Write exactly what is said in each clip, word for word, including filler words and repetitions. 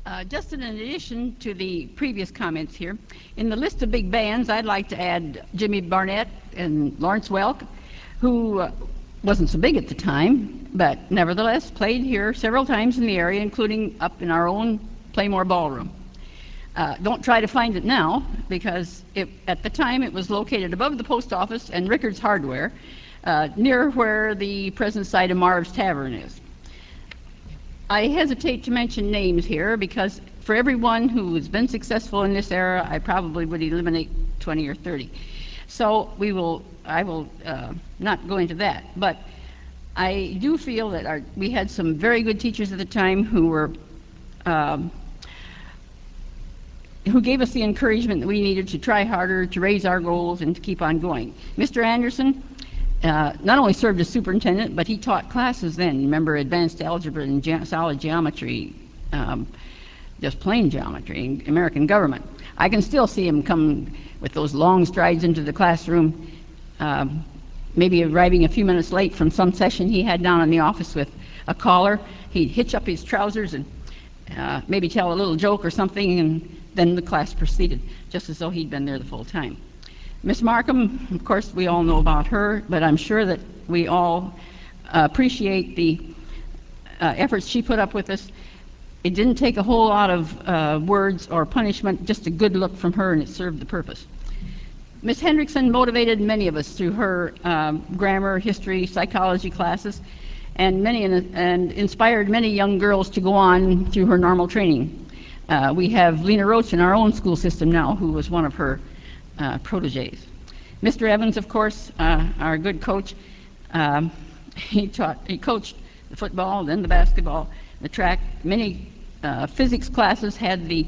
Uh, just in addition to the previous comments here, in the list of big bands, I'd like to add Jimmy Barnett and Lawrence Welk, who uh, wasn't so big at the time, but nevertheless played here several times in the area, including up in our own Playmore Ballroom. Uh, don't try to find it now, because it, at the time it was located above the post office and Rickard's Hardware, uh, near where the present site of Marv's Tavern is. I hesitate to mention names here because for everyone who has been successful in this era, I probably would eliminate twenty or thirty. So we will, I will uh, not go into that. But I do feel that our, we had some very good teachers at the time who were, um, who gave us the encouragement that we needed to try harder, to raise our goals, and to keep on going. Mister Anderson Uh, not only served as superintendent, but he taught classes then. Remember, advanced algebra and ge solid geometry, um, just plain geometry, American government. I can still see him come with those long strides into the classroom, um, maybe arriving a few minutes late from some session he had down in the office with a collar. He'd hitch up his trousers and uh, maybe tell a little joke or something, and then the class proceeded, just as though he'd been there the full time. Miss Markham, of course, we all know about her, but I'm sure that we all uh, appreciate the uh, efforts she put up with us. It didn't take a whole lot of uh, words or punishment, just a good look from her, and it served the purpose. Miss Hendrickson motivated many of us through her um, grammar, history, psychology classes, and many and inspired many young girls to go on through her normal training. Uh, we have Lena Roach in our own school system now, who was one of her Uh, proteges. Mister Evans, of course, uh, our good coach, um, he taught, he coached the football, then the basketball, the track. Many uh, physics classes had the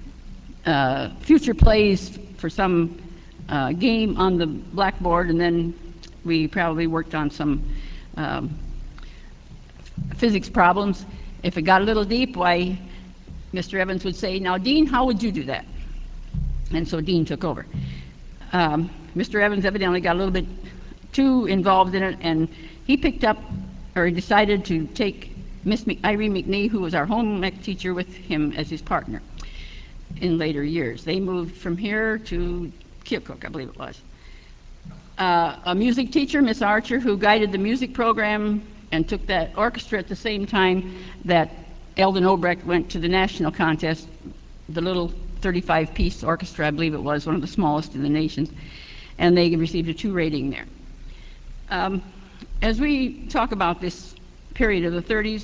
uh, future plays for some uh, game on the blackboard, and then we probably worked on some um, physics problems. If it got a little deep, why, Mister Evans would say, "Now, Dean, how would you do that?" And so Dean took over. Um, Mister Evans evidently got a little bit too involved in it, and he picked up, or he decided to take Miss Irene McNee, who was our home ec teacher, with him as his partner in later years. They moved from here to Keokuk, I believe it was. Uh, a music teacher, Miss Archer, who guided the music program and took that orchestra at the same time that Eldon Obrecht went to the national contest, the little thirty-five piece orchestra, I believe it was, one of the smallest in the nation, and they received a two rating there. Um, as we talk about this period of the thirties,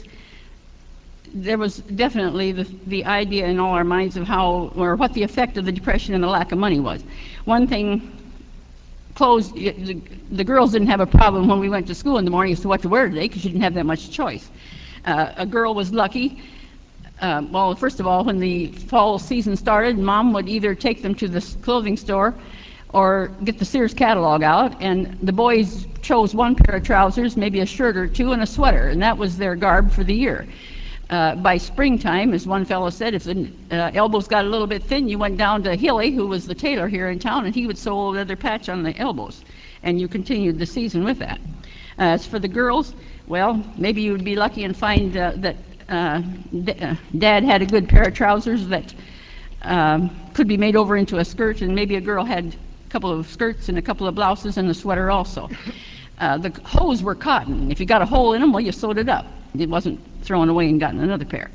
there was definitely the, the idea in all our minds of how, or what the effect of the Depression and the lack of money was. One thing, clothes, the, the girls didn't have a problem when we went to school in the morning as to what to wear today, because you didn't have that much choice. Uh, a girl was lucky. Uh, well, first of all, when the fall season started, Mom would either take them to the clothing store or get the Sears catalog out, and the boys chose one pair of trousers, maybe a shirt or two, and a sweater, and that was their garb for the year. Uh, by springtime, as one fellow said, if the uh, elbows got a little bit thin, you went down to Hilly, who was the tailor here in town, and he would sew a leather patch on the elbows, and you continued the season with that. Uh, as for the girls, well, maybe you would be lucky and find uh, that Uh, uh, Dad had a good pair of trousers that um, could be made over into a skirt, and maybe a girl had a couple of skirts and a couple of blouses and a sweater also. Uh, the hose were cotton. If you got a hole in them, well, you sewed it up. It wasn't thrown away and gotten another pair.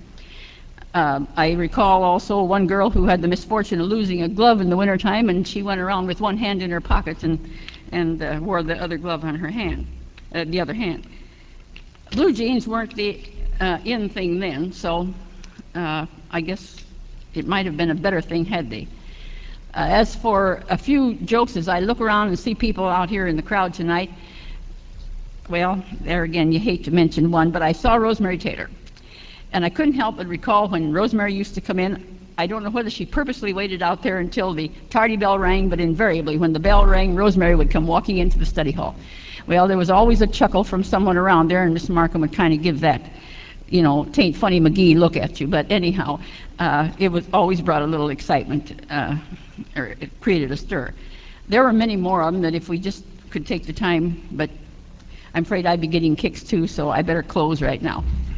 Uh, I recall also one girl who had the misfortune of losing a glove in the wintertime, and she went around with one hand in her pocket and, and uh, wore the other glove on her hand, uh, the other hand. Blue jeans weren't the Uh, in thing then, so uh, I guess it might have been a better thing had they. Uh, as for a few jokes, as I look around and see people out here in the crowd tonight, well, there again, you hate to mention one, but I saw Rosemary Taylor, and I couldn't help but recall when Rosemary used to come in. I don't know whether she purposely waited out there until the tardy bell rang, but invariably when the bell rang, Rosemary would come walking into the study hall. Well, there was always a chuckle from someone around there, and Miss Markham would kind of give that, you know, tain't funny McGee look at you, but anyhow, uh, it was always brought a little excitement, uh, or it created a stir. There were many more of them that if we just could take the time, but I'm afraid I'd be getting kicks too, so I better close right now.